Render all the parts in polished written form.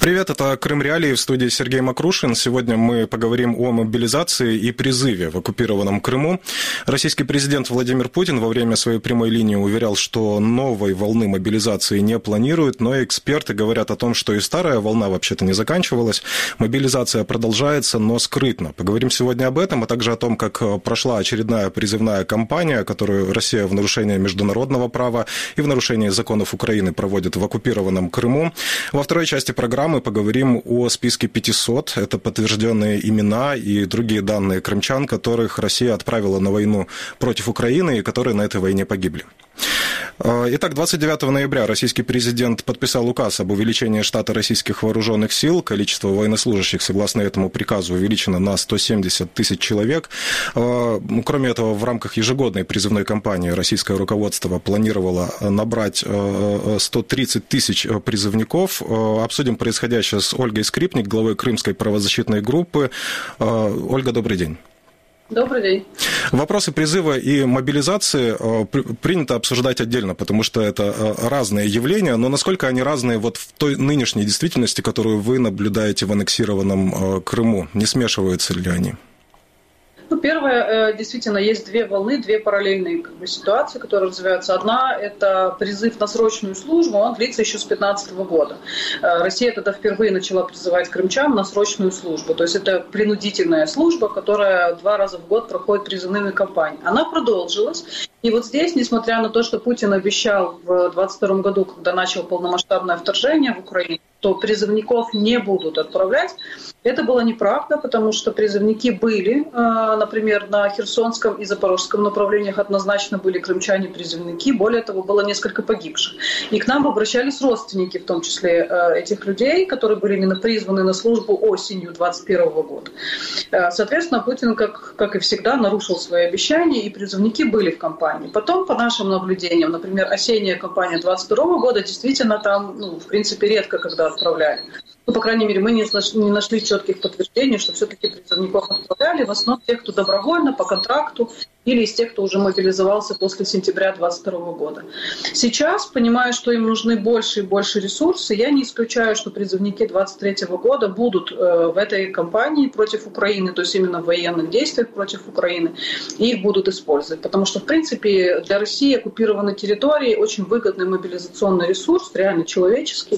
Привет, это Крым Реалии, в студии Сергей Макрушин. Сегодня мы поговорим о мобилизации и призыве в оккупированном Крыму. Российский президент Владимир Путин во время своей прямой линии уверял, что новой волны мобилизации не планирует, но эксперты говорят о том, что и старая волна вообще-то не заканчивалась. Мобилизация продолжается, но скрытно. Поговорим сегодня об этом, а также о том, как прошла очередная призывная кампания, которую Россия в нарушение международного права и в нарушение законов Украины проводит в оккупированном Крыму. Во второй части программы мы поговорим о списке 500. Это подтвержденные имена и другие данные крымчан, которых Россия отправила на войну против Украины и которые на этой войне погибли. Итак, 29 ноября российский президент подписал указ об увеличении штата российских вооруженных сил. Количество военнослужащих, согласно этому приказу, увеличено на 170 тысяч человек. Кроме этого, в рамках ежегодной призывной кампании российское руководство планировало набрать 130 тысяч призывников. Обсудим происходящее с Ольгой Скрипник, главой Крымской правозащитной группы. Ольга, добрый день. Добрый день. Вопросы призыва и мобилизации принято обсуждать отдельно, потому что это разные явления, но насколько они разные вот в той нынешней действительности, которую вы наблюдаете в аннексированном Крыму? Не смешиваются ли они? Первое, действительно, есть две волны, две параллельные ситуации, которые развиваются. Одна – это призыв на срочную службу, он длится еще с 2015 года. Россия тогда впервые начала призывать крымчан на срочную службу. То есть это принудительная служба, которая 2 раза в год проходит призывными кампаниями. Она продолжилась. И вот здесь, несмотря на то, что Путин обещал в 2022 году, когда начал полномасштабное вторжение в Украину, то призывников не будут отправлять. Это была неправда, потому что призывники были, например, на Херсонском и Запорожском направлениях однозначно были крымчане-призывники. Более того, было несколько погибших. И к нам обращались родственники, в том числе этих людей, которые были именно призваны на службу осенью 2021 года. Соответственно, Путин, как и всегда, нарушил свои обещания, и призывники были в кампании. Потом, по нашим наблюдениям, например, осенняя кампания 2022 года, действительно там, в принципе, редко когда отправляли. По крайней мере, мы не нашли четких подтверждений, что все-таки призывников отправляли. В основном тех, кто добровольно, по контракту, или из тех, кто уже мобилизовался после сентября 2022 года. Сейчас, понимая, что им нужны больше и больше ресурсы, я не исключаю, что призывники 2023 года будут в этой кампании против Украины, то есть именно в военных действиях против Украины, и их будут использовать. Потому что, в принципе, для России оккупированные территории очень выгодный мобилизационный ресурс, реально человеческий.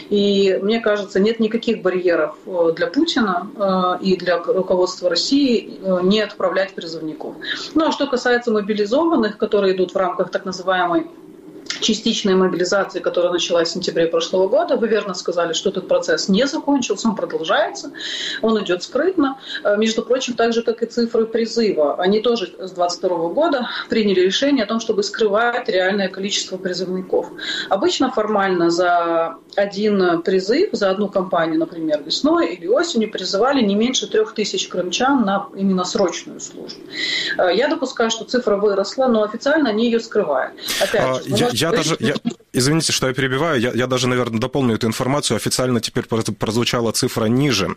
И, мне кажется, нет никаких барьеров для Путина и для руководства России не отправлять призывников. Ну, а что касается мобилизованных, которые идут в рамках так называемой частичной мобилизации, которая началась в сентябре прошлого года, вы верно сказали, что этот процесс не закончился, он продолжается, он идет скрытно. Между прочим, так же, как и цифры призыва, они тоже с 2022 года приняли решение о том, чтобы скрывать реальное количество призывников. Обычно формально за один призыв, за одну кампанию, например, весной или осенью, призывали не меньше 3000 крымчан на именно срочную службу. Я допускаю, что цифра выросла, но официально они ее скрывают. Опять же, извините, что я перебиваю, я даже, наверное, дополню эту информацию. Официально теперь прозвучала цифра ниже.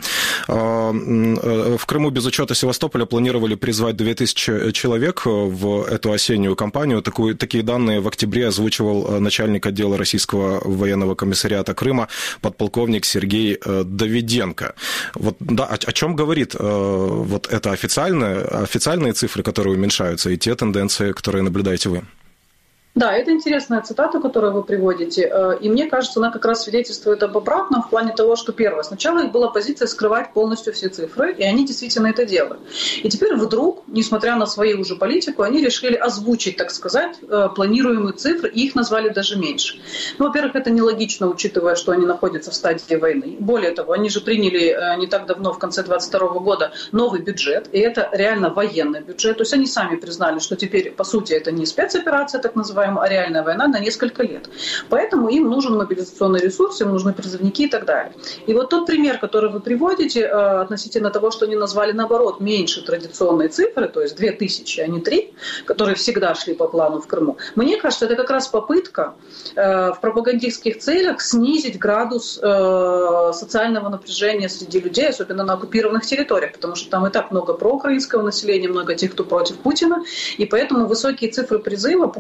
В Крыму без учета Севастополя планировали призвать 2000 человек в эту осеннюю кампанию. Такие данные в октябре озвучивал начальник отдела Российского военного комиссариата Крыма подполковник Сергей Давиденко. Вот, да, о чем говорит вот это официальные цифры, которые уменьшаются, и те тенденции, которые наблюдаете вы? Да, это интересная цитата, которую вы приводите, и мне кажется, она как раз свидетельствует об обратном в плане того, что первое, сначала их была позиция скрывать полностью все цифры, и они действительно это делают. И теперь вдруг, несмотря на свою уже политику, они решили озвучить, так сказать, планируемые цифры, и их назвали даже меньше. Ну, во-первых, это нелогично, учитывая, что они находятся в стадии войны. Более того, они же приняли не так давно, в конце 2022 года, новый бюджет, и это реально военный бюджет, то есть они сами признали, что теперь, по сути, это не спецоперация, так называемая, а реальная война на несколько лет. Поэтому им нужен мобилизационный ресурс, им нужны призывники и так далее. И вот тот пример, который вы приводите относительно того, что они назвали, наоборот, меньше традиционные цифры, то есть 2000, а не 3, которые всегда шли по плану в Крыму, мне кажется, это как раз попытка в пропагандистских целях снизить градус социального напряжения среди людей, особенно на оккупированных территориях, потому что там и так много проукраинского населения, много тех, кто против Путина, и поэтому высокие цифры призыва пугают людей.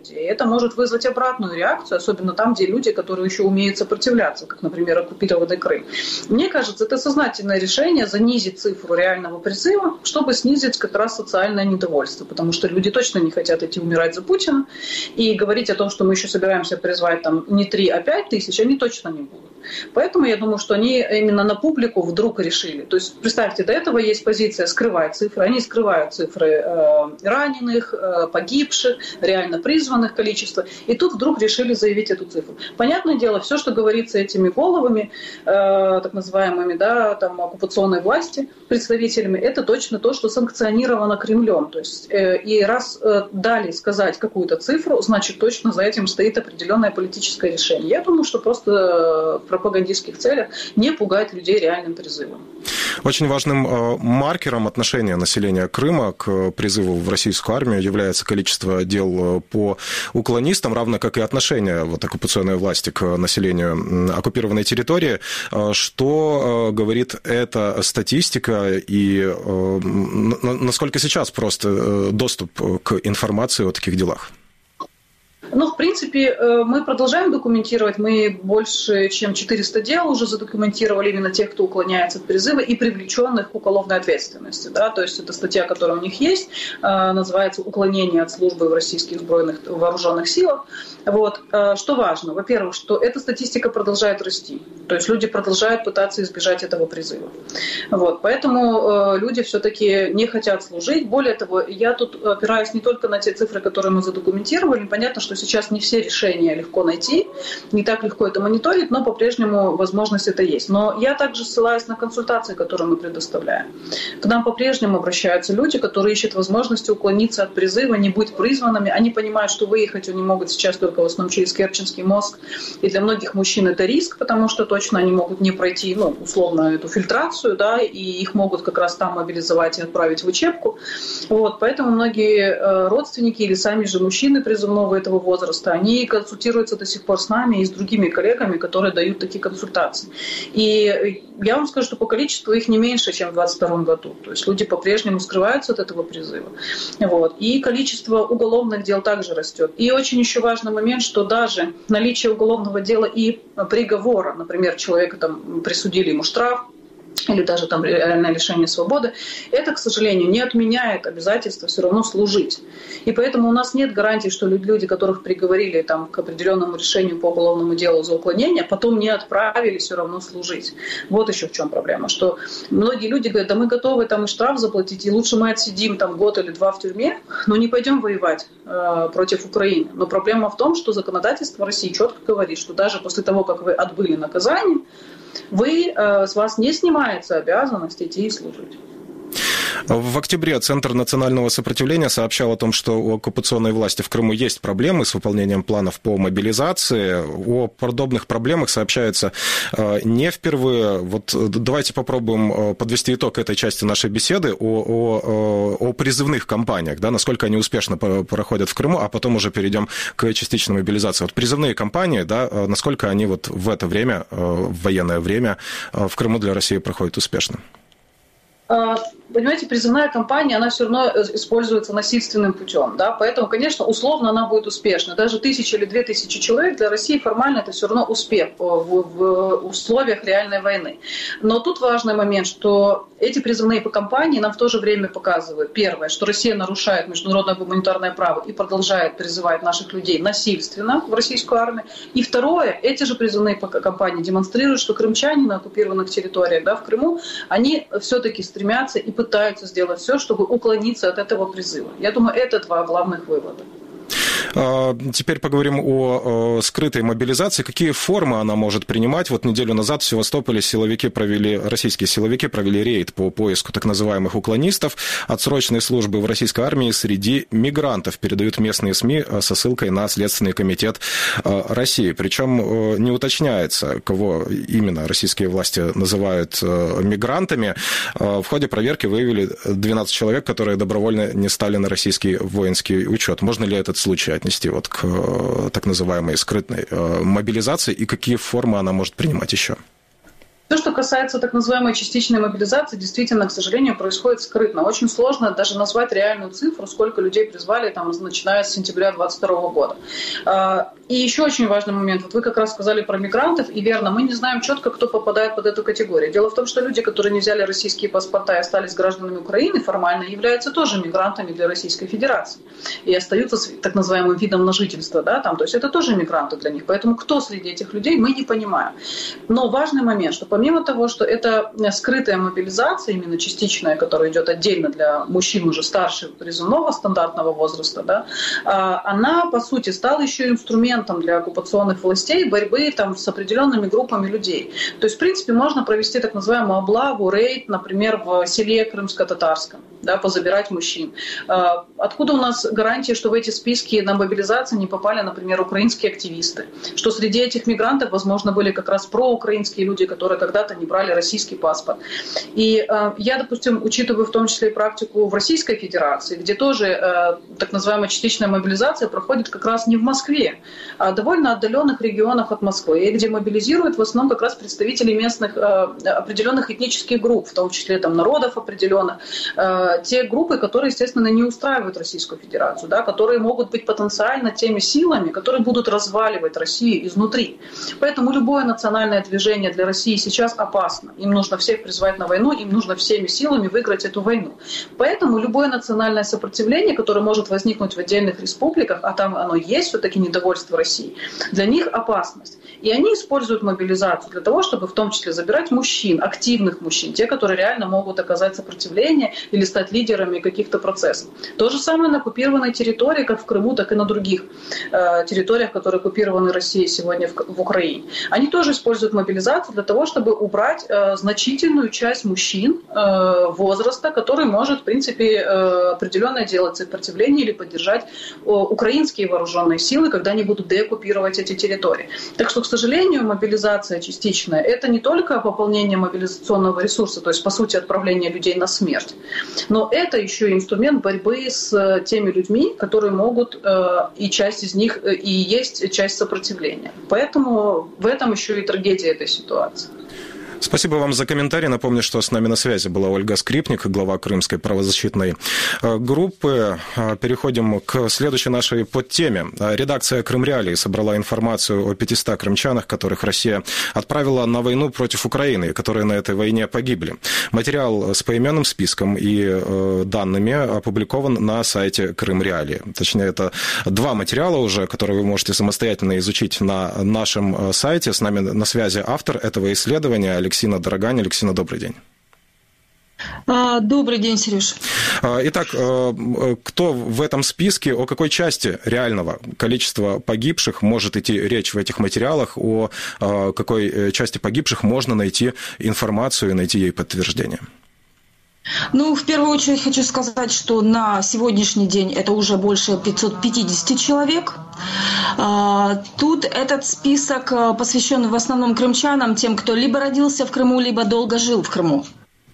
людей. Это может вызвать обратную реакцию, особенно там, где люди, которые еще умеют сопротивляться, как, например, оккупированный Крым. Мне кажется, это сознательное решение занизить цифру реального призыва, чтобы снизить как раз социальное недовольство, потому что люди точно не хотят идти умирать за Путина, и говорить о том, что мы еще собираемся призвать там не 3, а 5 тысяч, они точно не будут. Поэтому я думаю, что они именно на публику вдруг решили. То есть, представьте, до этого есть позиция скрывать цифры. Они скрывают цифры раненых, погибших, реально призванных количество. И тут вдруг решили заявить эту цифру. Понятное дело, все, что говорится этими головами, так называемыми, да, там, оккупационной власти, представителями, это точно то, что санкционировано Кремлем. То есть, и раз дали сказать какую-то цифру, значит, точно за этим стоит определенное политическое решение. Я думаю, что просто в пропагандистских целях не пугать людей реальным призывом. Очень важным маркером отношения населения Крыма к призыву в российскую армию является количество дел по уклонистам, равно как и отношение вот, оккупационной власти к населению оккупированной территории. Что говорит эта статистика и насколько сейчас просто доступ к информации о таких делах? Ну, в принципе, мы продолжаем документировать. Мы больше, чем 400 дел уже задокументировали именно тех, кто уклоняется от призыва и привлеченных к уголовной ответственности. Да? То есть это статья, которая у них есть, называется «Уклонение от службы в российских вооруженных силах». Вот. Что важно? Во-первых, что эта статистика продолжает расти. То есть люди продолжают пытаться избежать этого призыва. Вот. Поэтому люди все-таки не хотят служить. Более того, я тут опираюсь не только на те цифры, которые мы задокументировали. Понятно, что сейчас не все решения легко найти, не так легко это мониторить, но по-прежнему возможность это есть. Но я также ссылаюсь на консультации, которые мы предоставляем. К нам по-прежнему обращаются люди, которые ищут возможности уклониться от призыва, не быть призванными. Они понимают, что выехать они могут сейчас только в основном через Керченский мост. И для многих мужчин это риск, потому что точно они могут не пройти, ну, условно, эту фильтрацию, да, и их могут как раз там мобилизовать и отправить в учебку. Вот, поэтому многие родственники или сами же мужчины призывного этого возраста, они консультируются до сих пор с нами и с другими коллегами, которые дают такие консультации. И я вам скажу, что по количеству их не меньше, чем в 2022 году. То есть люди по-прежнему скрываются от этого призыва. Вот. И количество уголовных дел также растет. И очень еще важный момент, что даже наличие уголовного дела и приговора, например, человека там присудили ему штраф, или даже там реальное лишение свободы, это, к сожалению, не отменяет обязательства все равно служить. И поэтому у нас нет гарантии, что люди, которых приговорили там, к определенному решению по уголовному делу за уклонение, потом не отправили все равно служить. Вот еще в чем проблема, что многие люди говорят, да мы готовы там и штраф заплатить, и лучше мы отсидим там год или два в тюрьме, но не пойдем воевать против Украины. Но проблема в том, что законодательство России четко говорит, что даже после того, как вы отбыли наказание, с вас не снимается обязанность идти и служить. В октябре Центр национального сопротивления сообщал о том, что у оккупационной власти в Крыму есть проблемы с выполнением планов по мобилизации. О подобных проблемах сообщается не впервые. Вот давайте попробуем подвести итог этой части нашей беседы о призывных кампаниях, да, насколько они успешно проходят в Крыму, а потом уже перейдем к частичной мобилизации. Вот призывные кампании, да, насколько они вот в это время, в военное время в Крыму для России проходят успешно? Понимаете, призывная кампания, она все равно используется насильственным путем, да, поэтому, конечно, условно она будет успешна. Даже 1000 или 2000 человек для России формально это все равно успех в условиях реальной войны. Но тут важный момент, что эти призывные кампании нам в то же время показывают, первое, что Россия нарушает международное гуманитарное право и продолжает призывать наших людей насильственно в российскую армию. И второе, эти же призывные кампании демонстрируют, что крымчане на оккупированных территориях, да, в Крыму, они все-таки стремятся и пытаются сделать все, чтобы уклониться от этого призыва. Я думаю, это два главных вывода. Теперь поговорим о скрытой мобилизации. Какие формы она может принимать? Вот неделю назад в Севастополе российские силовики провели рейд по поиску так называемых уклонистов от срочной службы в российской армии среди мигрантов, передают местные СМИ со ссылкой на Следственный комитет России. Причем не уточняется, кого именно российские власти называют мигрантами. В ходе проверки выявили 12 человек, которые добровольно не стали на российский воинский учет. Можно ли этот случай отнести вот к так называемой скрытной мобилизации и какие формы она может принимать еще? То, что касается так называемой частичной мобилизации, действительно, к сожалению, происходит скрытно. Очень сложно даже назвать реальную цифру, сколько людей призвали, там, начиная с сентября 2022 года. И еще очень важный момент. Вот вы как раз сказали про мигрантов, и верно, мы не знаем четко, кто попадает под эту категорию. Дело в том, что люди, которые не взяли российские паспорта и остались гражданами Украины, формально являются тоже мигрантами для Российской Федерации. И остаются так называемым видом на жительство. Да, там, то есть это тоже мигранты для них. Поэтому кто среди этих людей, мы не понимаем. Но важный момент, что помимо того, что это скрытая мобилизация, именно частичная, которая идет отдельно для мужчин уже старше призывного стандартного возраста, да, она, по сути, стала еще инструментом для оккупационных властей борьбы там, с определенными группами людей. То есть, в принципе, можно провести так называемую облаву, рейд, например, в селе Крымско-Татарском, да, позабирать мужчин. Откуда у нас гарантии, что в эти списки на мобилизацию не попали, например, украинские активисты? Что среди этих мигрантов, возможно, были как раз проукраинские люди, которые когда-то не брали российский паспорт. И я, допустим, учитываю в том числе и практику в Российской Федерации, где тоже так называемая частичная мобилизация проходит как раз не в Москве, а довольно отдаленных регионах от Москвы, и где мобилизируют в основном как раз представителей местных определенных этнических групп, в том числе там, народов определенных, те группы, которые, естественно, не устраивают Российскую Федерацию, да, которые могут быть потенциально теми силами, которые будут разваливать Россию изнутри. Поэтому любое национальное движение для России сейчас опасно. Им нужно всех призвать на войну, им нужно всеми силами выиграть эту войну. Поэтому любое национальное сопротивление, которое может возникнуть в отдельных республиках, а там оно есть, все-таки недовольство России, для них опасность. И они используют мобилизацию для того, чтобы в том числе забирать мужчин, активных мужчин, те, которые реально могут оказать сопротивление или стать лидерами каких-то процессов. То же самое на оккупированной территории, как в Крыму, так и на других территориях, которые оккупированы Россией сегодня в Украине. Они тоже используют мобилизацию для того, чтобы убрать значительную часть мужчин возраста, который может, в принципе, определенно делать сопротивление или поддержать украинские вооруженные силы, когда они будут деоккупировать эти территории. Так что, к сожалению, мобилизация частичная – это не только пополнение мобилизационного ресурса, то есть, по сути, отправление людей на смерть, но это еще и инструмент борьбы с теми людьми, которые могут, и часть из них и есть часть сопротивления. Поэтому в этом еще и трагедия этой ситуации. Спасибо вам за комментарий. Напомню, что с нами на связи была Ольга Скрипник, глава Крымской правозащитной группы. Переходим к следующей нашей подтеме. Редакция «Крымреалии» собрала информацию о 500 крымчанах, которых Россия отправила на войну против Украины, которые на этой войне погибли. Материал с поименным списком и данными опубликован на сайте «Крымреалии». Точнее, это два материала уже, которые вы можете самостоятельно изучить на нашем сайте. С нами на связи автор этого исследования Алексина Дорогань. Алексина, добрый день. Добрый день, Сереж. Итак, кто в этом списке, о какой части реального количества погибших может идти речь в этих материалах, о какой части погибших можно найти информацию и найти ей подтверждение? Ну, в первую очередь хочу сказать, что на сегодняшний день это уже больше 550 человек. Тут этот список посвящен в основном крымчанам, тем, кто либо родился в Крыму, либо долго жил в Крыму.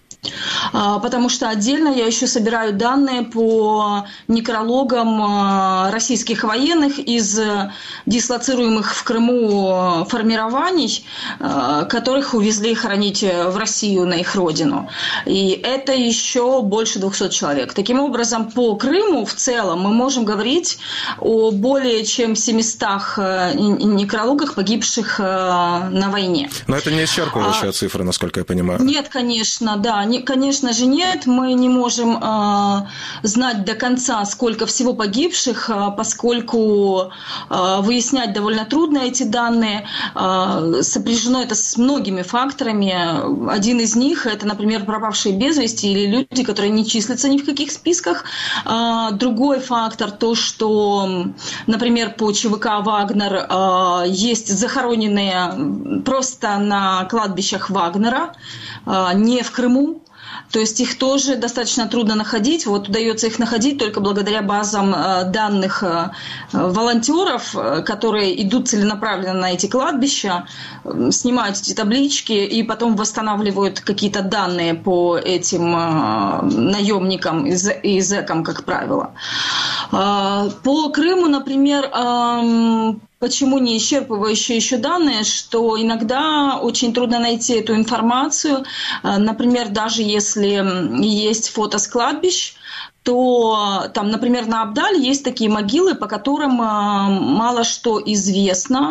Потому что отдельно я еще собираю данные по некрологам российских военных из дислоцируемых в Крыму формирований, которых увезли хоронить в Россию на их родину. И это еще больше 200 человек. Таким образом, по Крыму в целом мы можем говорить о более чем 700 некрологах, погибших на войне. Но это не исчерпывающая цифра, насколько я понимаю. Нет, конечно, да. Конечно же нет, мы не можем знать до конца, сколько всего погибших, поскольку выяснять довольно трудно эти данные. Сопряжено это с многими факторами. Один из них – это, например, пропавшие без вести или люди, которые не числятся ни в каких списках. Другой фактор – то, что, например, по ЧВК «Вагнер» есть захороненные просто на кладбищах Вагнера, не в Крыму. То есть их тоже достаточно трудно находить. Вот удается их находить только благодаря базам данных волонтеров, которые идут целенаправленно на эти кладбища, снимают эти таблички и потом восстанавливают какие-то данные по этим наемникам и зэкам, как правило. По Крыму, например, почему не исчерпывающие еще данные, что иногда очень трудно найти эту информацию. Например, даже если есть фото с кладбищ, то там, например, на Абдале есть такие могилы, по которым мало что известно.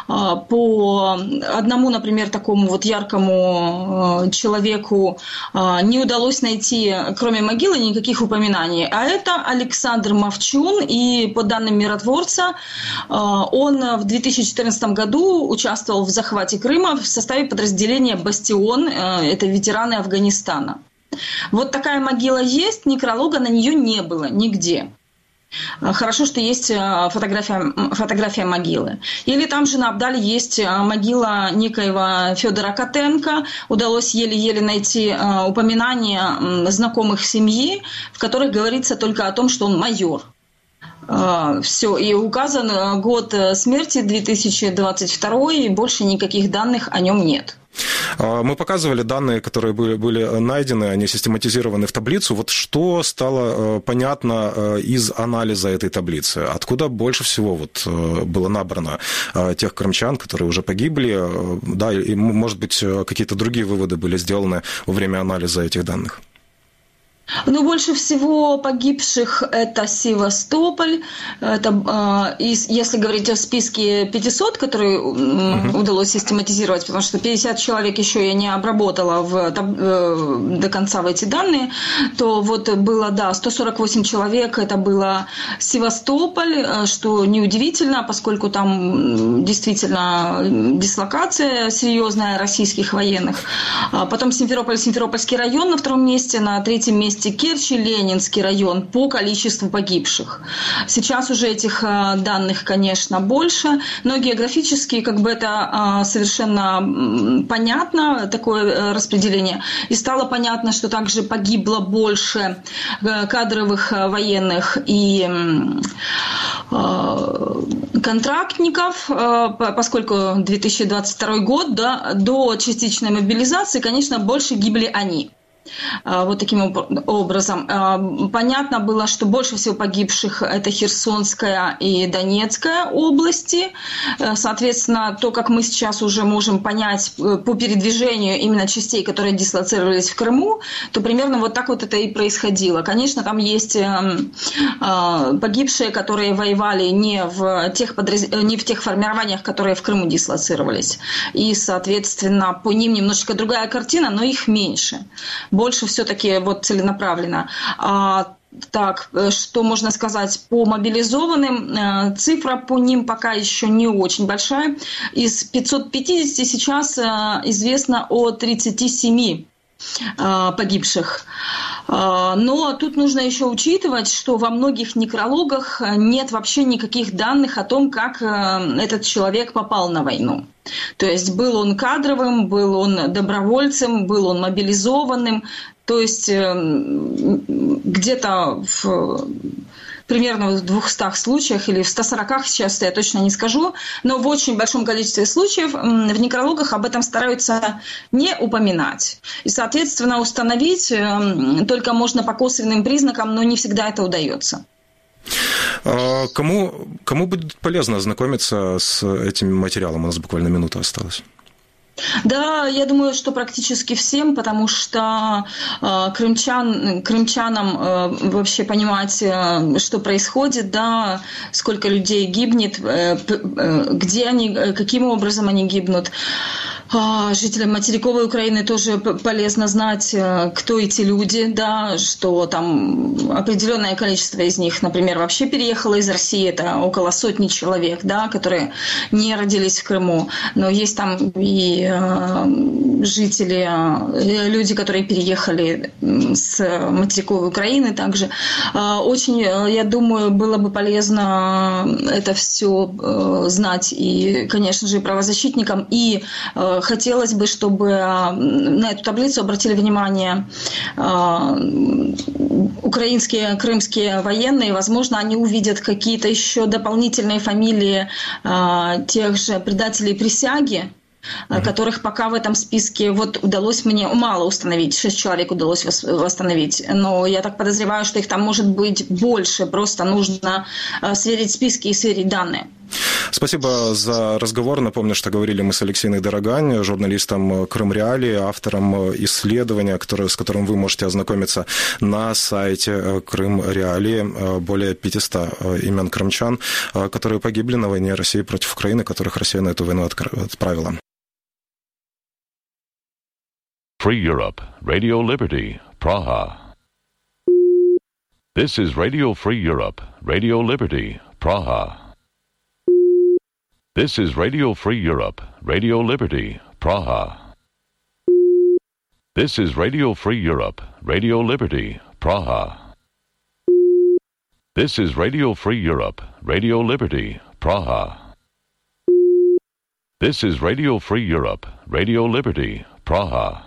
По одному, например, такому вот яркому человеку не удалось найти, кроме могилы, никаких упоминаний. А это Александр Мовчун, и по данным миротворца, он в 2014 году участвовал в захвате Крыма в составе подразделения «Бастион», это ветераны Афганистана. Вот такая могила есть, некролога на нее не было нигде. Хорошо, что есть фотография могилы. Или там же на Абдале есть могила некоего Федора Котенко. Удалось еле-еле найти упоминания знакомых семьи, в которых говорится только о том, что он майор. Все, и указан год смерти 2022, и больше никаких данных о нем нет. Мы показывали данные, которые были найдены, они систематизированы в таблицу. Вот что стало понятно из анализа этой таблицы? Откуда больше всего вот было набрано тех крымчан, которые уже погибли? Да, и, может быть, какие-то другие выводы были сделаны во время анализа этих данных? Ну, больше всего погибших это Севастополь. Это, если говорить о списке 500, который удалось систематизировать, потому что 50 человек еще я не обработала до конца в эти данные, то вот было, да, 148 человек, это было Севастополь, что неудивительно, поскольку там действительно дислокация серьезная российских военных. Потом Симферополь, Симферопольский район на втором месте, на третьем месте Керчь и Ленинский район по количеству погибших. Сейчас уже этих данных, конечно, больше, но географически как бы это совершенно понятно, такое распределение. И стало понятно, что также погибло больше кадровых военных и контрактников, поскольку 2022 год, да, до частичной мобилизации, конечно, больше гибли они. Вот таким образом. Понятно было, что больше всего погибших это Херсонская и Донецкая области. Соответственно, то, как мы сейчас уже можем понять по передвижению именно частей, которые дислоцировались в Крыму, то примерно вот так вот это и происходило. Конечно, там есть погибшие, которые воевали не в тех формированиях, которые в Крыму дислоцировались. И, соответственно, по ним немножечко другая картина, но их меньше. Больше все-таки вот целенаправленно. Так, что можно сказать по мобилизованным? Цифра по ним пока еще не очень большая. Из 550 сейчас известно о 37 погибших. Но тут нужно еще учитывать, что во многих некрологах нет вообще никаких данных о том, как этот человек попал на войну. То есть был он кадровым, был он добровольцем, был он мобилизованным. То есть где-то примерно в 200 случаях или в 140 сейчас я точно не скажу, но в очень большом количестве случаев в некрологах об этом стараются не упоминать. И, соответственно, установить только можно по косвенным признакам, но не всегда это удается. Кому будет полезно ознакомиться с этим материалом? У нас буквально минута осталась. Да, я думаю, что практически всем, потому что крымчанам вообще понимать, что происходит, да, сколько людей гибнет, где они, каким образом они гибнут. Жителям материковой Украины тоже полезно знать, кто эти люди, да, что там определенное количество из них, например, вообще переехало из России, это около 100 человек, да, которые не родились в Крыму, но есть там и жители, люди, которые переехали с материковой Украины также. Очень, я думаю, было бы полезно это все знать и, конечно же, правозащитникам, и хотелось бы, чтобы на эту таблицу обратили внимание украинские, крымские военные. Возможно, они увидят какие-то еще дополнительные фамилии тех же предателей присяги, которых пока в этом списке вот удалось мне мало установить, 6 человек удалось восстановить, но я так подозреваю, что их там может быть больше, просто нужно сверить списки и сверить данные. Спасибо за разговор. Напомню, что говорили мы с Алексеем Дорогань, журналистом Крым Реалии, автором исследования, с которым вы можете ознакомиться на сайте Крым Реалии. Более 500 имен крымчан, которые погибли на войне России против Украины, которых Россия на эту войну отправила. Free Europe, Radio Liberty, Praha. This is Radio Free Europe, Radio Liberty, Praha. This is Radio Free Europe, Radio Liberty, Praha. This is Radio Free Europe, Radio Liberty, Praha. This is Radio Free Europe, Radio Liberty, Praha. This is Radio Free Europe, Radio Liberty, Praha.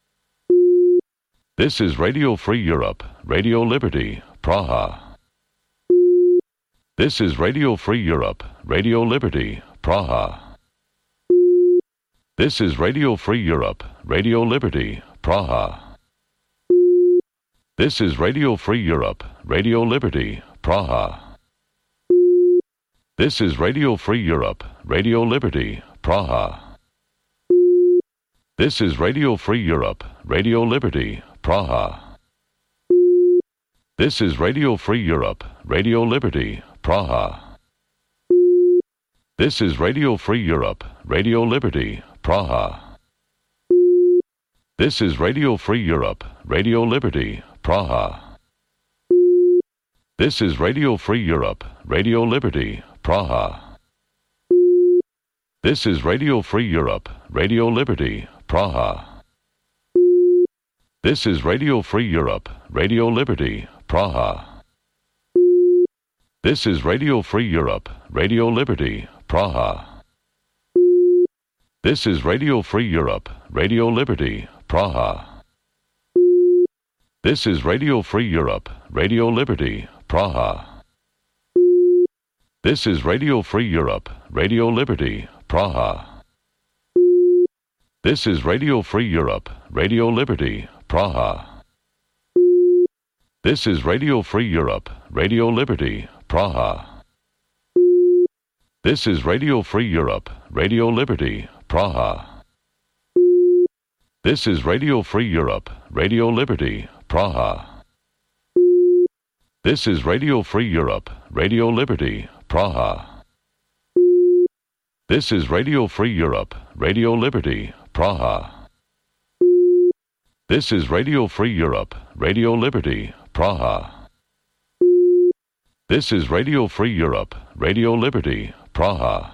This is Radio Free Europe, Radio Liberty, Praha. This is Radio Free Europe, Radio Liberty, Praha. This is Radio Free Europe, Radio Liberty, Praha. This is Radio Free Europe, Radio Liberty, Praha. This is Radio Free Europe, Radio Liberty, Praha. This is Radio Free Europe, Radio Liberty, Praha. This is Radio Free Europe, Radio Liberty, Praha. This is Radio Free Europe, Radio Liberty, Praha. This is Radio Free Europe, Radio Liberty, Praha. This is Radio Free Europe, Radio Liberty, Praha. This is Radio Free Europe, Radio Liberty, Praha. This is Radio Free Europe, Radio Liberty, Praha. This is Radio Free Europe, Radio Liberty, Praha. This is Radio Free Europe, Radio Liberty, Praha. This is Radio Free Europe, Radio Liberty, Praha. This is Radio Free Europe, Radio Liberty, Praha. This is Radio Free Europe, Radio Liberty, Praha. This is Radio Free Europe, Radio Liberty, Praha. This is Radio Free Europe, Radio Liberty, Praha. This is Radio Free Europe, Radio Liberty, Praha. This is Radio Free Europe, Radio Liberty, Praha. This is Radio Free Europe, Radio Liberty, Praha. This is Radio Free Europe, Radio Liberty, Praha. This is Radio Free Europe, Radio Liberty, Praha.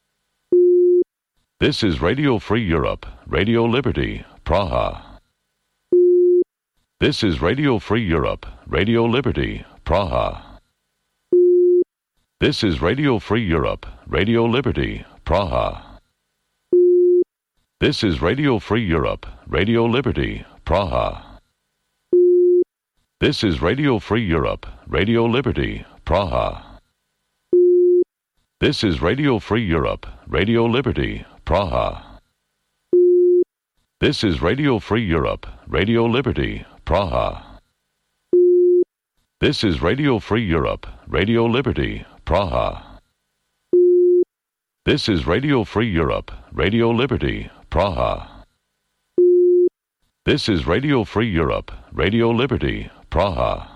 This is Radio Free Europe, Radio Liberty, Praha. This is Radio Free Europe, Radio Liberty, Praha. This is Radio Free Europe, Radio Liberty, Praha. This is Radio Free Europe, Radio Liberty, Praha. This is Radio Free Europe, Radio Liberty, Praha. This is Radio Free Europe, Radio Liberty, Praha. This is Radio Free Europe, Radio Liberty, Praha. This is Radio Free Europe, Radio Liberty, Praha. This is Radio Free Europe, Radio Liberty, Praha. This is Radio Free Europe, Radio Liberty, Praha.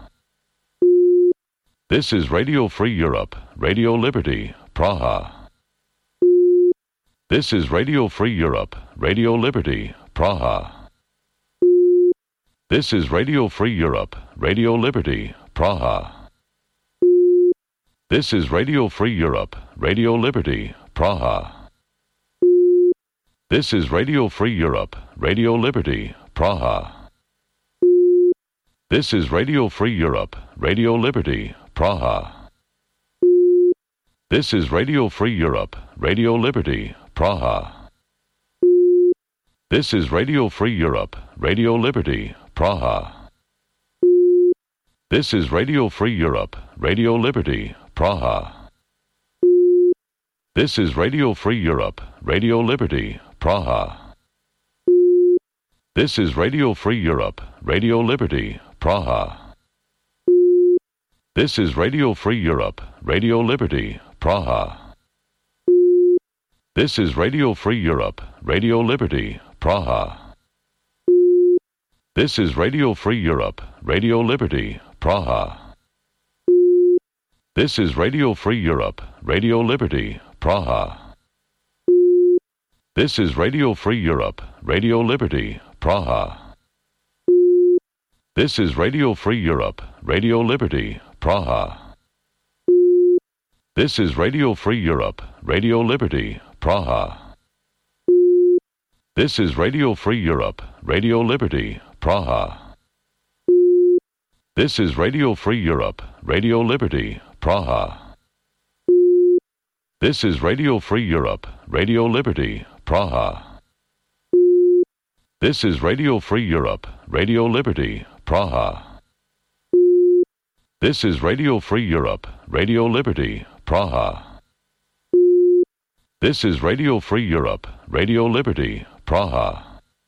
This is Radio Free Europe, Radio Liberty, Praha. This is Radio Free Europe, Radio Liberty, Praha. This is Radio Free Europe, Radio Liberty, Praha. This is Radio Free Europe, Radio Liberty, Praha. This is Radio Free Europe, Radio Liberty, Praha. This is Radio Free Europe, Radio Liberty, Praha. This is Radio Free Europe, Radio Liberty, Praha. This is Radio Free Europe, Radio Liberty, Praha. This is Radio Free Europe, Radio Liberty, Praha. This is Radio Free Europe, Radio Liberty, Praha. This is Radio Free Europe, Radio Liberty, Praha. This is Radio Free Europe, Radio Liberty, Praha. This is Radio Free Europe, Radio Liberty, Praha. This is Radio Free Europe, Radio Liberty, Praha. This is Radio Free Europe, Radio Liberty, Praha. This is Radio Free Europe, Radio Liberty, Praha. This is Radio Free Europe, Radio Liberty, Praha. This is Radio Free Europe, Radio Liberty, Praha. This is Radio Free Europe, Radio Liberty, Praha. This is Radio Free Europe, Radio Liberty, Praha. This is Radio Free Europe, Radio Liberty, Praha. This is Radio Free Europe, Radio Liberty, Praha. This is Radio Free Europe, Radio Liberty, Praha. This is Radio Free Europe, Radio Liberty, Praha.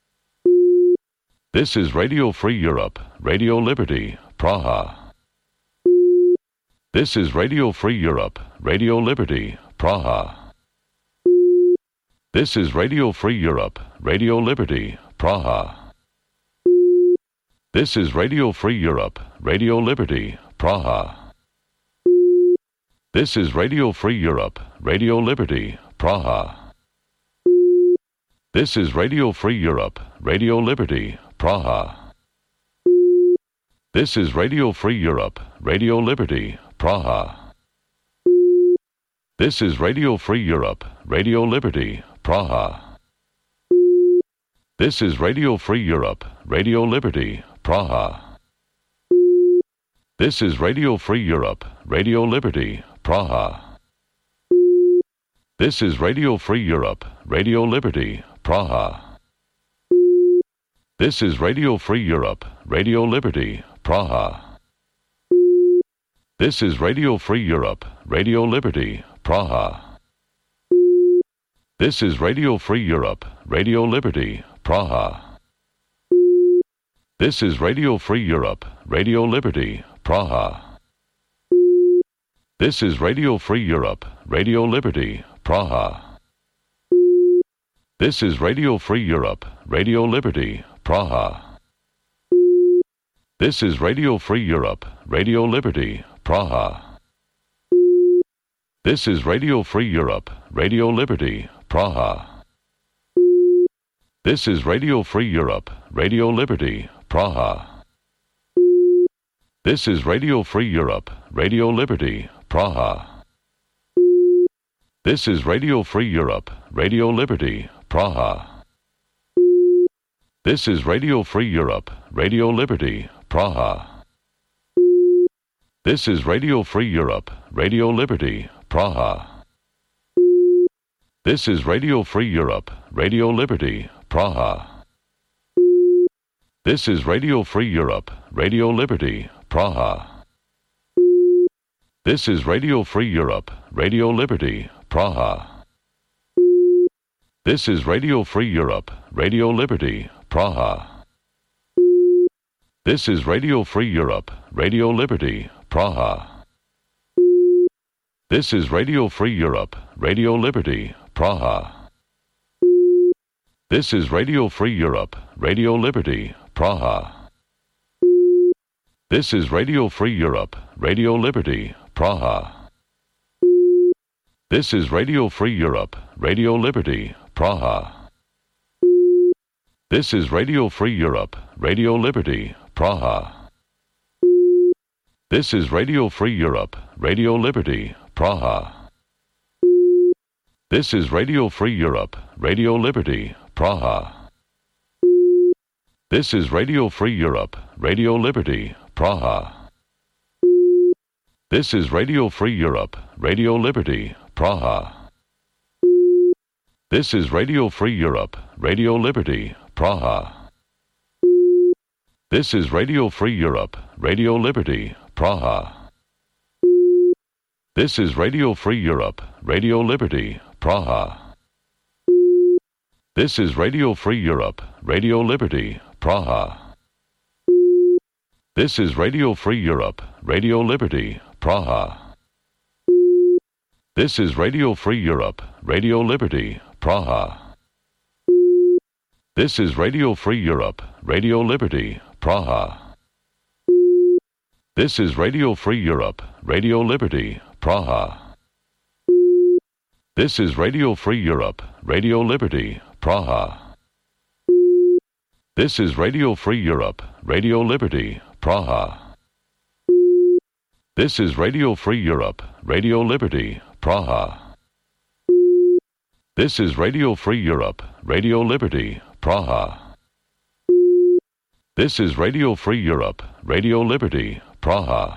This is Radio Free Europe, Radio Liberty, Praha. This is Radio Free Europe, Radio Liberty, Praha. This is Radio Free Europe, Radio Liberty, Praha. This is Radio Free Europe, Radio Liberty, Praha. This is Radio Free Europe, Radio Liberty, Praha. This is Radio Free Europe, Radio Liberty, Praha. This is Radio Free Europe, Radio Liberty, Praha. This is Radio Free Europe, Radio Liberty, Praha. This is Radio Free Europe, Radio Liberty, Praha. This is Radio Free Europe, Radio Liberty, Praha. This is Radio Free Europe, Radio Liberty, Praha. This is Radio Free Europe, Radio Liberty, Praha. This is Radio Free Europe, Radio Liberty, Praha. This is Radio Free Europe, Radio Liberty, Praha. This is Radio Free Europe, Radio Liberty, Praha. This is Radio Free Europe, Radio Liberty, Praha. This is Radio Free Europe, Radio Liberty, Praha. This is Radio Free Europe, Radio Liberty, Praha. This is Radio Free Europe, Radio Liberty, Praha. This is Radio Free Europe, Radio Liberty, Praha. This is Radio Free Europe, Radio Liberty, Praha. This is Radio Free Europe, Radio Liberty, Praha. This is Radio Free Europe, Radio Liberty, Praha. This is Radio Free Europe, Radio Liberty, Praha. This is Radio Free Europe, Radio Liberty, Praha. This is Radio Free Europe, Radio Liberty, Praha. This is Radio Free Europe, Radio Liberty, Praha. This is Radio Free Europe, Radio Liberty, Praha. This is Radio Free Europe, Radio Liberty, Praha. This is Radio Free Europe, Radio Liberty, Praha. This is Radio Free Europe, Radio Liberty, Praha. This is Radio Free Europe, Radio Liberty, Praha. This is Radio Free Europe, Radio Liberty, Praha. This is Radio Free Europe, Radio Liberty, Praha. This is Radio Free Europe, Radio Liberty, Praha. This is Radio Free Europe, Radio Liberty, Praha. This is Radio Free Europe, Radio Liberty, Praha. This is Radio Free Europe, Radio Liberty, Praha. This is Radio Free Europe, Radio Liberty, Praha. This is Radio Free Europe, Radio Liberty, Praha. This is Radio Free Europe, Radio Liberty, Praha. This is Radio Free Europe, Radio Liberty, Praha. This is Radio Free Europe, Radio Liberty, Praha. This is Radio Free Europe, Radio Liberty, Praha. This is Radio Free Europe, Radio Liberty, Praha. This is Radio Free Europe, Radio Liberty, Praha. This is Radio Free Europe, Radio Liberty, Praha. This is Radio Free Europe, Radio Liberty, Praha. This is Radio Free Europe, Radio Liberty, Praha. This is Radio Free Europe, Radio Liberty, Praha. This is Radio Free Europe, Radio Liberty, Praha.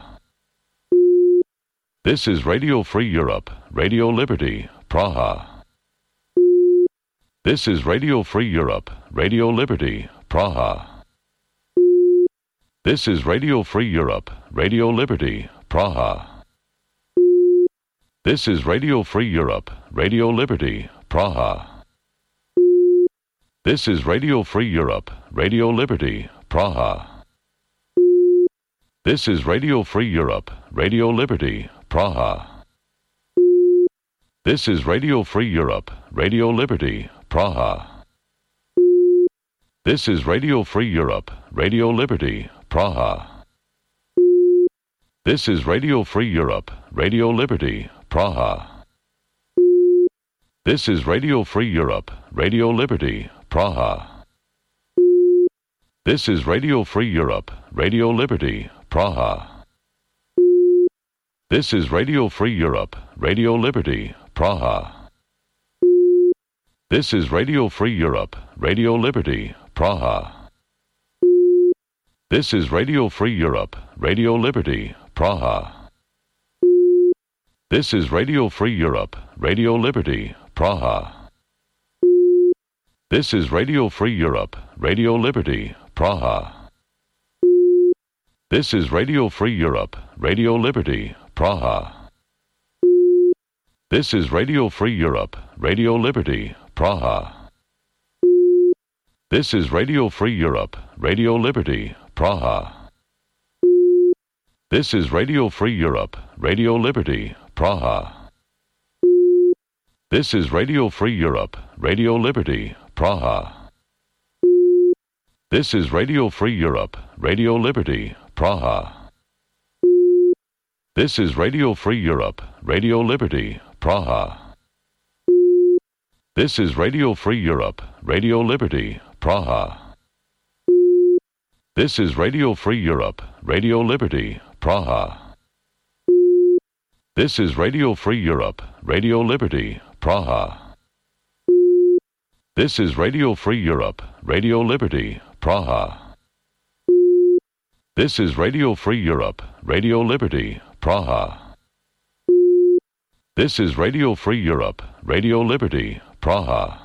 This is Radio Free Europe, Radio Liberty, Praha. This is Radio Free Europe, Radio Liberty, Praha. This is Radio Free Europe, Radio Liberty, Praha. This is Radio Free Europe, Radio Liberty, Praha. This is Radio Free Europe, Radio Liberty, Praha. This is Radio Free Europe, Radio Liberty, Praha. This is Radio Free Europe, Radio Liberty, Praha. This is Radio Free Europe, Radio Liberty, Praha. This is Radio Free Europe, Radio Liberty, Praha. This is Radio Free Europe, Radio Liberty, Praha. This is Radio Free Europe, Radio Liberty, Praha. This is Radio Free Europe, Radio Liberty, Praha. This is Radio Free Europe, Radio Liberty, Praha. This is Radio Free Europe, Radio Liberty, Praha. This is Radio Free Europe, Radio Liberty, Praha. This is Radio Free Europe, Radio Liberty, Praha. This is Radio Free Europe, Radio Liberty, Praha. This is Radio Free Europe, Radio Liberty, Praha. This is Radio Free Europe, Radio Liberty, Praha. This is Radio Free Europe, Radio Liberty, Praha. This is Radio Free Europe, Radio Liberty, Praha. This is Radio Free Europe, Radio Liberty, Praha. This is Radio Free Europe, Radio Liberty, Praha. This is Radio Free Europe, Radio Liberty, Praha. This is Radio Free Europe, Radio Liberty, Praha. This is Radio Free Europe, Radio Liberty, Praha. This is Radio Free Europe, Radio Liberty, Praha. This is Radio Free Europe, Radio Liberty, Praha. This is Radio Free Europe, Radio Liberty, Praha.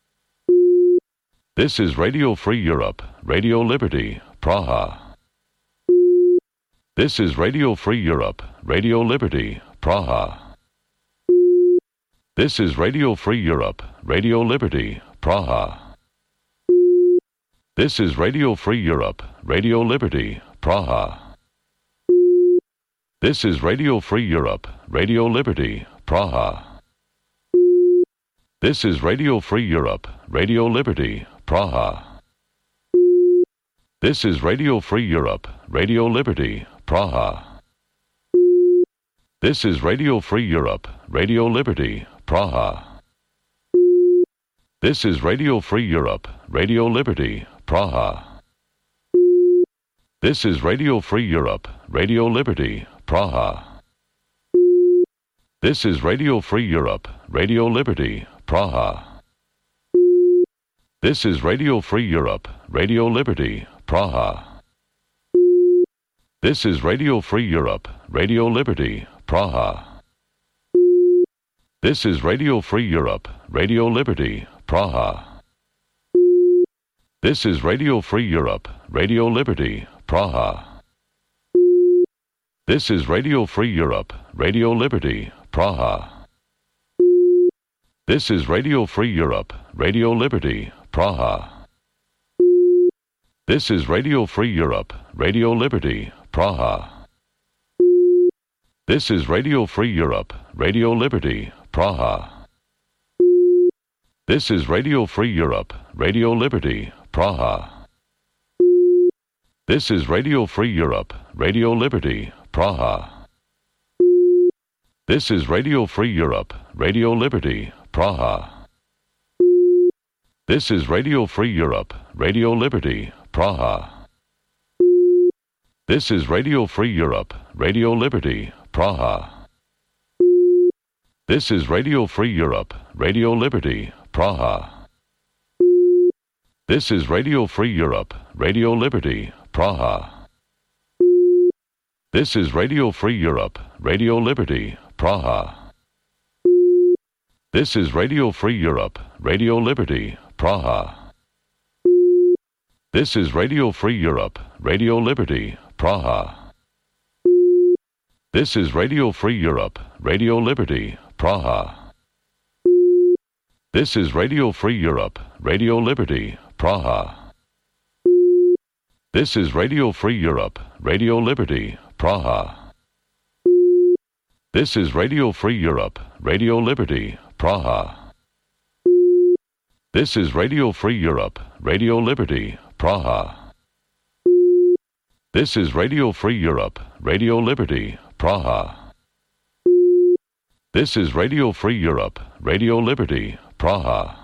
This is Radio Free Europe, Radio Liberty, Praha. This is Radio Free Europe, Radio Liberty, Praha. This is Radio Free Europe, Radio Liberty, Praha. This is Radio Free Europe, Radio Liberty, Praha. This is Radio Free Europe, Radio Liberty, Praha. This is Radio Free Europe, Radio Liberty, Praha. This is Radio Free Europe, Radio Liberty, Praha. This is Radio Free Europe, Radio Liberty, Praha. This is Radio Free Europe, Radio Liberty, Praha. This is Radio Free Europe, Radio Liberty, Praha. This is Radio Free Europe, Radio Liberty, Praha. This is Radio Free Europe, Radio Liberty, Praha. This is Radio Free Europe, Radio Liberty, Praha. This is Radio Free Europe, Radio Liberty, Praha. This is Radio Free Europe, Radio Liberty, Praha. This is Radio Free Europe, Radio Liberty, Praha. This is Radio Free Europe, Radio Liberty, Praha. This is Radio Free Europe, Radio Liberty, Praha. This is Radio Free Europe, Radio Liberty, Praha. This is Radio Free Europe, Radio Liberty, Praha. This is Radio Free Europe, Radio Liberty, Praha. This is Radio Free Europe, Radio Liberty, Praha. This is Radio Free Europe, Radio Liberty, Praha. This is Radio Free Europe, Radio Liberty, Praha. This is Radio Free Europe, Radio Liberty, Praha. This is Radio Free Europe, Radio Liberty, Praha. This is Radio Free Europe, Radio Liberty, Praha. This is Radio Free Europe, Radio Liberty, Praha. This is Radio Free Europe, Radio Liberty, Praha. This is Radio Free Europe, Radio Liberty, Praha. This is Radio Free Europe, Radio Liberty, Praha. This is Radio Free Europe, Radio Liberty, Praha. This is Radio Free Europe, Radio Liberty, Praha. This is Radio Free Europe, Radio Liberty, Praha. This is Radio Free Europe, Radio Liberty, Praha. This is Radio Free Europe, Radio Liberty, Praha.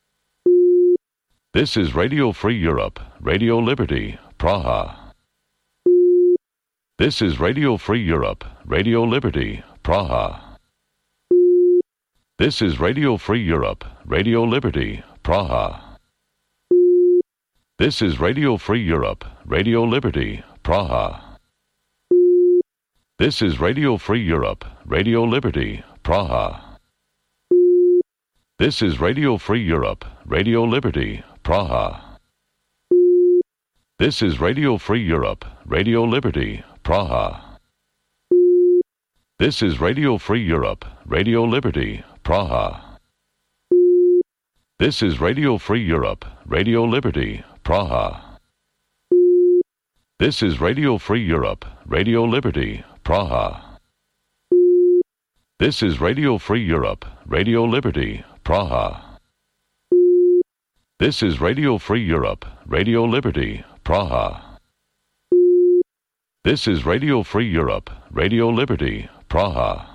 This is Radio Free Europe, Radio Liberty, Praha. This is Radio Free Europe, Radio Liberty, Praha. This is Radio Free Europe, Radio Liberty, Praha. This is Radio Free Europe, Radio Liberty, Praha. This is Radio Free Europe, Radio Liberty, Praha. This is Radio Free Europe, Radio Liberty, Praha. This is Radio Free Europe, Radio Liberty, Praha. This is Radio Free Europe, Radio Liberty, Praha. This is Radio Free Europe, Radio Liberty, Praha. This is Radio Free Europe, Radio Liberty, Praha. This is Radio Free Europe, Radio Liberty, Praha. This is Radio Free Europe, Radio Liberty, Praha. This is Radio Free Europe, Radio Liberty, Praha.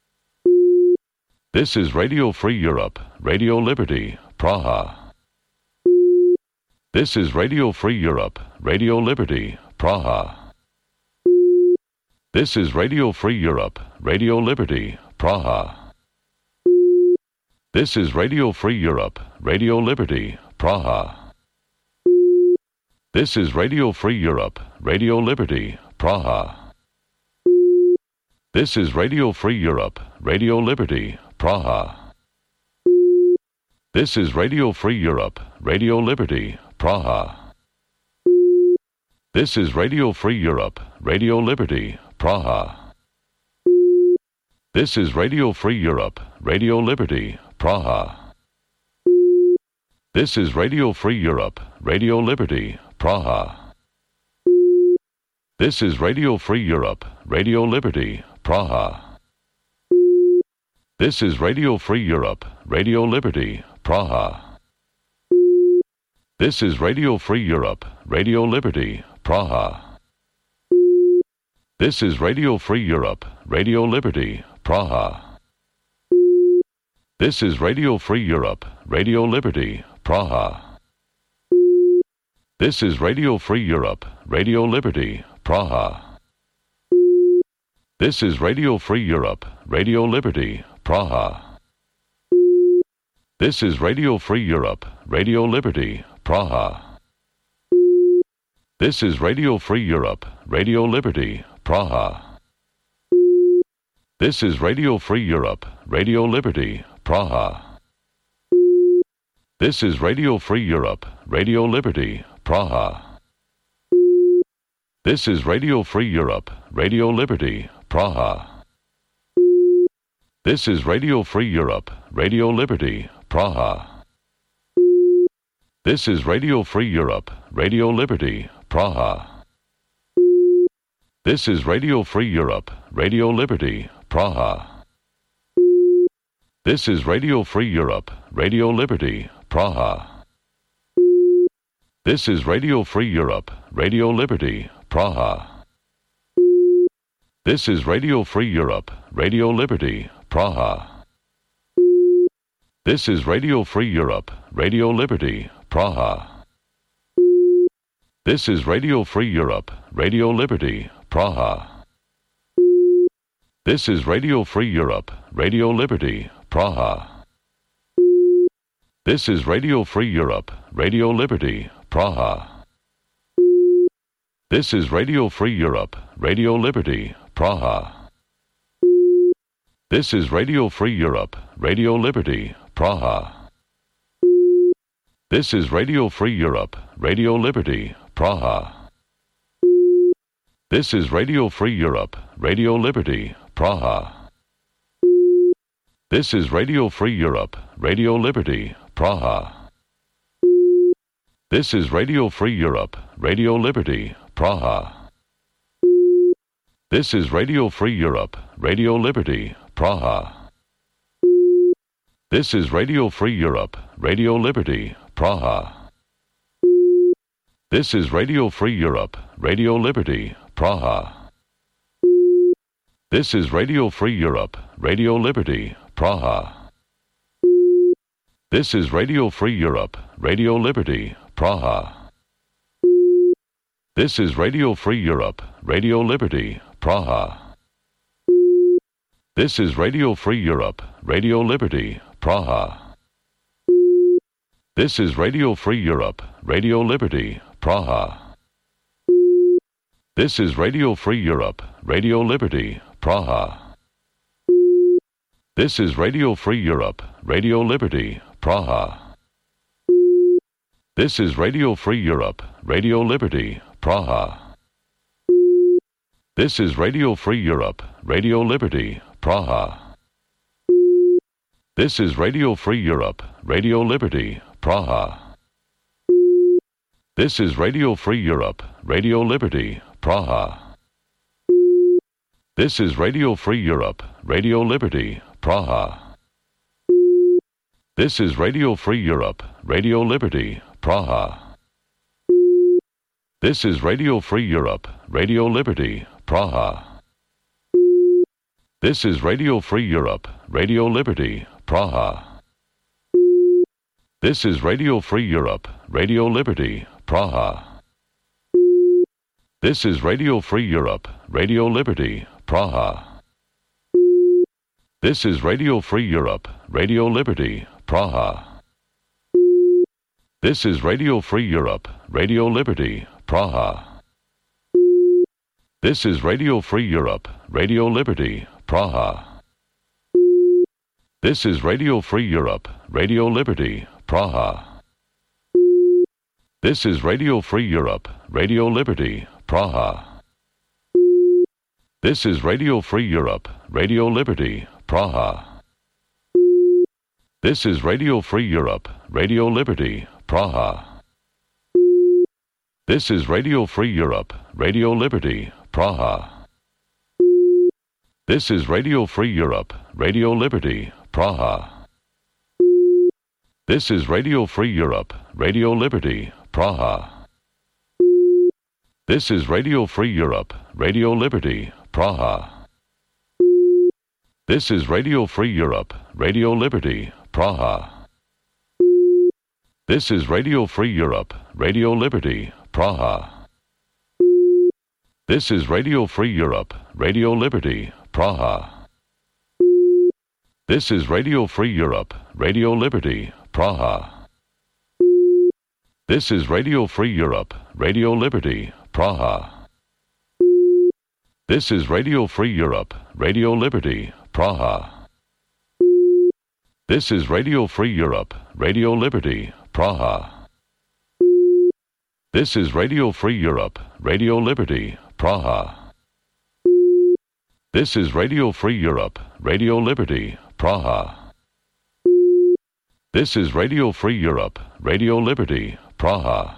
This is Radio Free Europe, Radio Liberty, Praha. This is Radio Free Europe, Radio Liberty, Praha. This is Radio Free Europe, Radio Liberty, Praha. This is Radio Free Europe, Radio Liberty, Praha. This is Radio Free Europe, Radio Liberty, Praha. This is Radio Free Europe, Radio Liberty, Praha. This is Radio Free Europe, Radio Liberty, Praha. This is Radio Free Europe, Radio Liberty, Praha. This is Radio Free Europe, Radio Liberty, Praha. This is Radio Free Europe, Radio Liberty, Praha. This is Radio Free Europe, Radio Liberty, Praha. This is Radio Free Europe, Radio Liberty, Praha. This is Radio Free Europe, Radio Liberty, Praha. This is Radio Free Europe, Radio Liberty, Praha. This is Radio Free Europe, Radio Liberty, Praha. This is Radio Free Europe, Radio Liberty, Praha. This is Radio Free Europe, Radio Liberty, Praha. This is Radio Free Europe, Radio Liberty, Praha. This is Radio Free Europe, Radio Liberty, Praha. This is Radio Free Europe, Radio Liberty, Praha. This is Radio Free Europe, Radio Liberty, Praha. This is Radio Free Europe, Radio Liberty, Praha. This is Radio Free Europe, Radio Liberty, Praha. This is Radio Free Europe, Radio Liberty, Praha. This is Radio Free Europe, Radio Liberty, Praha. This is Radio Free Europe, Radio Liberty, Praha. This is Radio Free Europe, Radio Liberty, Praha. This is Radio Free Europe, Radio Liberty, Praha. This is Radio Free Europe, Radio Liberty, Praha. This is Radio Free Europe, Radio Liberty, Praha. This is Radio Free Europe, Radio Liberty, Praha. This is Radio Free Europe, Radio Liberty, Praha. This is Radio Free Europe, Radio Liberty, Praha. This is Radio Free Europe, Radio Liberty, Praha. This is Radio Free Europe, Radio Liberty, Praha. This is Radio Free Europe, Radio Liberty, Praha. This is Radio Free Europe, Radio Liberty, Praha. This is Radio Free Europe, Radio Liberty, Praha. This is Radio Free Europe, Radio Liberty, Praha. This is Radio Free Europe, Radio Liberty, Praha. This is Radio Free Europe, Radio Liberty, Praha. This is Radio Free Europe, Radio Liberty, Praha. This is Radio Free Europe, Radio Liberty, Praha. This is Radio Free Europe, Radio Liberty, Praha. This is Radio Free Europe, Radio Liberty, Praha. This is Radio Free Europe, Radio Liberty, Praha. This is Radio Free Europe, Radio Liberty, Praha. This is Radio Free Europe, Radio Liberty, Praha. This is Radio Free Europe, Radio Liberty, Praha. This is Radio Free Europe, Radio Liberty, Praha. This is Radio Free Europe, Radio Liberty, Praha. This is Radio Free Europe, Radio Liberty, Praha. This is Radio Free Europe, Radio Liberty, Praha. This is Radio Free Europe, Radio Liberty, Praha. This is Radio Free Europe, Radio Liberty, Praha. This is Radio Free Europe, Radio Liberty, Praha. This is Radio Free Europe, Radio Liberty, Praha. This is Radio Free Europe, Radio Liberty, Praha. This is Radio Free Europe, Radio Liberty, Praha. This is Radio Free Europe, Radio Liberty, Praha. This is Radio Free Europe, Radio Liberty, Praha. This is Radio Free Europe, Radio Liberty, Praha. This is Radio Free Europe, Radio Liberty, Praha. This is Radio Free Europe, Radio Liberty, Praha. This is Radio Free Europe, Radio Liberty, Praha. This is Radio Free Europe, Radio Liberty, Praha. This is Radio Free Europe, Radio Liberty, Praha. This is Radio Free Europe, Radio Liberty, Praha. This is Radio Free Europe, Radio Liberty, Praha. This is Radio Free Europe, Radio Liberty, Praha. This is Radio Free Europe, Radio Liberty, Praha. This is Radio Free Europe, Radio Liberty, Praha. This is Radio Free Europe, Radio Liberty, Praha. This is Radio Free Europe, Radio Liberty, Praha. This is Radio Free Europe, Radio Liberty, Praha. This is Radio Free Europe, Radio Liberty, Praha. This is Radio Free Europe, Radio Liberty, Praha. This is Radio Free Europe, Radio Liberty, Praha. This is Radio Free Europe, Radio Liberty, Praha.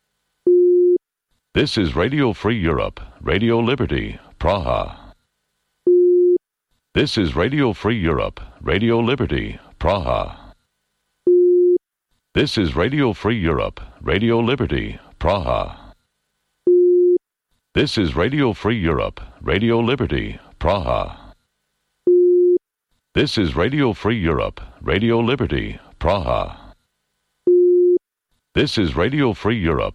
This is Radio Free Europe, Radio Liberty, Praha. This is Radio Free Europe, Radio Liberty, Praha. This is Radio Free Europe, Radio Liberty, Praha. This is Radio Free Europe, Radio Liberty, Praha. This is Radio Free Europe, Radio Liberty, Praha. This is Radio Free Europe,